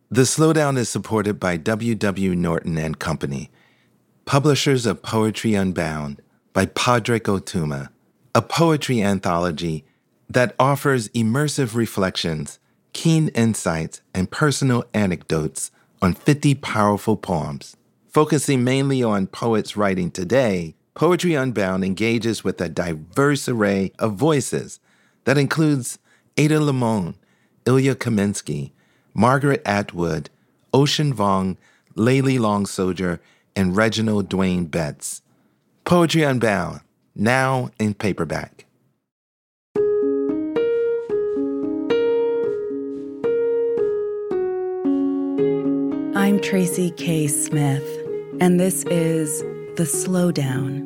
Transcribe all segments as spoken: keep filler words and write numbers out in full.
The Slowdown is supported by W W. Norton and Company, publishers of Poetry Unbound by Padraig Ó Tuama, a poetry anthology that offers immersive reflections, keen insights, and personal anecdotes on fifty powerful poems. Focusing mainly on poets writing today, Poetry Unbound engages with a diverse array of voices that includes Ada Limon, Ilya Kaminsky, Margaret Atwood, Ocean Vuong, Layli Long Soldier, and Reginald Dwayne Betts. Poetry Unbound, now in paperback. I'm Tracy K. Smith, and this is The Slowdown.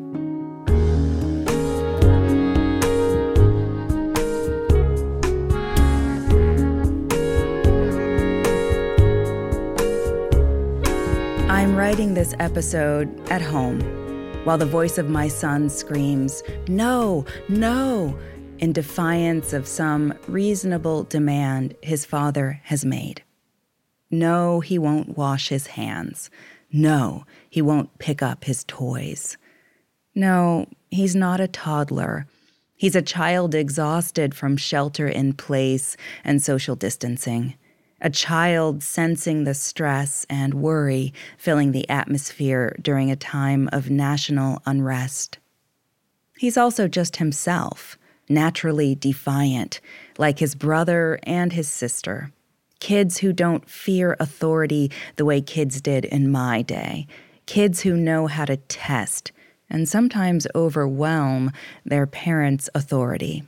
I'm writing this episode at home, while the voice of my son screams, "No, no," in defiance of some reasonable demand his father has made. No, he won't wash his hands. No, he won't pick up his toys. No, he's not a toddler. He's a child exhausted from shelter in place and social distancing. A child sensing the stress and worry filling the atmosphere during a time of national unrest. He's also just himself, naturally defiant, like his brother and his sister. Kids who don't fear authority the way kids did in my day. Kids who know how to test and sometimes overwhelm their parents' authority.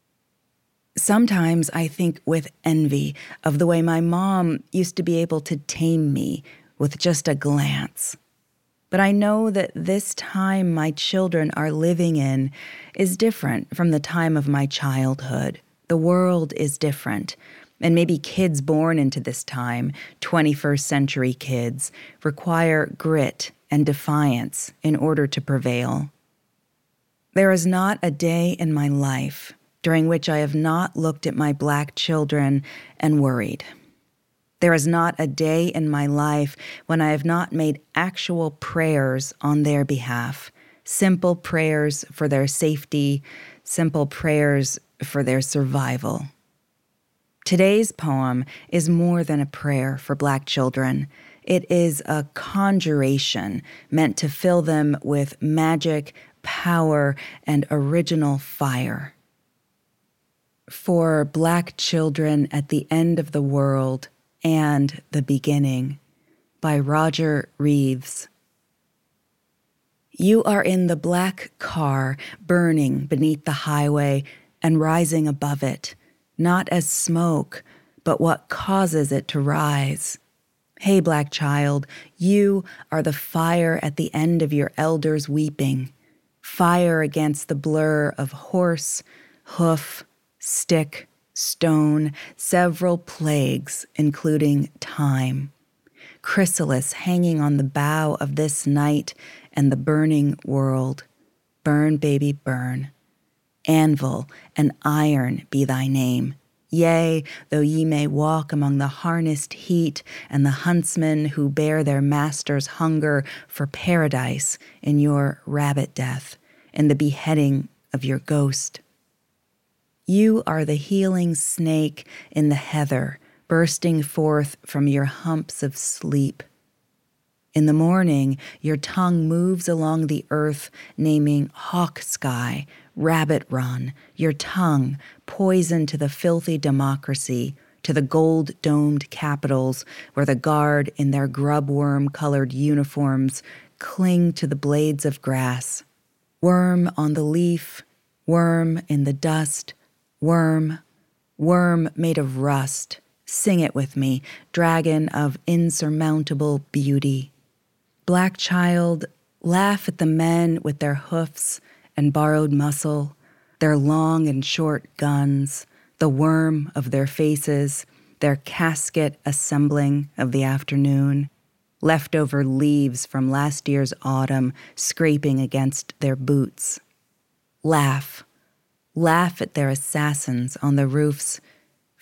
Sometimes I think with envy of the way my mom used to be able to tame me with just a glance. But I know that this time my children are living in is different from the time of my childhood. The world is different. And maybe kids born into this time, twenty-first century kids, require grit and defiance in order to prevail. There is not a day in my life during which I have not looked at my Black children and worried. There is not a day in my life when I have not made actual prayers on their behalf, simple prayers for their safety, simple prayers for their survival. Today's poem is more than a prayer for Black children. It is a conjuration meant to fill them with magic, power, and original fire. For Black children at the end of the world and the beginning, by Roger Reeves. You are in the black car burning beneath the highway and rising above it. Not as smoke, but what causes it to rise. Hey, Black child, you are the fire at the end of your elders' weeping. Fire against the blur of horse, hoof, stick, stone, several plagues, including time. Chrysalis hanging on the bough of this night and the burning world. Burn, baby, burn. Anvil and iron be thy name. Yea, though ye may walk among the harnessed heat and the huntsmen who bear their master's hunger for paradise in your rabbit death and the beheading of your ghost. You are the healing snake in the heather, bursting forth from your humps of sleep. In the morning, your tongue moves along the earth, naming hawk sky, rabbit run, your tongue, poison to the filthy democracy, to the gold-domed capitals where the guard in their grubworm-colored uniforms cling to the blades of grass. Worm on the leaf, worm in the dust, worm, worm made of rust. Sing it with me, dragon of insurmountable beauty. Black child, laugh at the men with their hoofs and borrowed muscle, their long and short guns, the worm of their faces, their casket assembling of the afternoon, leftover leaves from last year's autumn scraping against their boots. Laugh, laugh at their assassins on the roofs,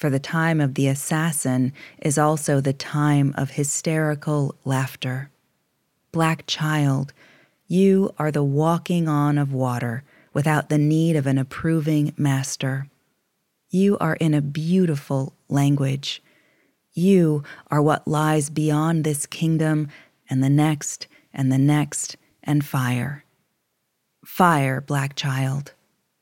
for the time of the assassin is also the time of hysterical laughter. Black child, you are the walking on of water without the need of an approving master. You are in a beautiful language. You are what lies beyond this kingdom and the next and the next and fire. Fire, black child.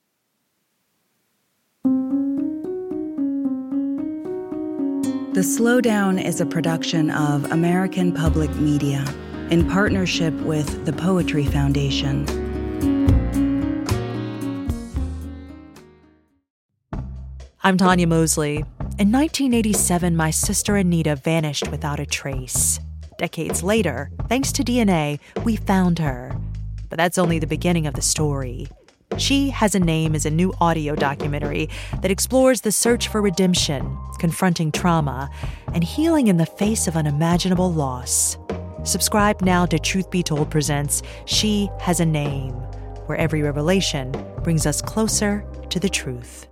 The Slowdown is a production of American Public Media in partnership with the Poetry Foundation. I'm Tanya Mosley. In nineteen eighty-seven, my sister Anita vanished without a trace. Decades later, thanks to D N A, we found her. But that's only the beginning of the story. She Has a Name is a new audio documentary that explores the search for redemption, confronting trauma, and healing in the face of unimaginable loss. Subscribe now to Truth Be Told presents She Has a Name, where every revelation brings us closer to the truth.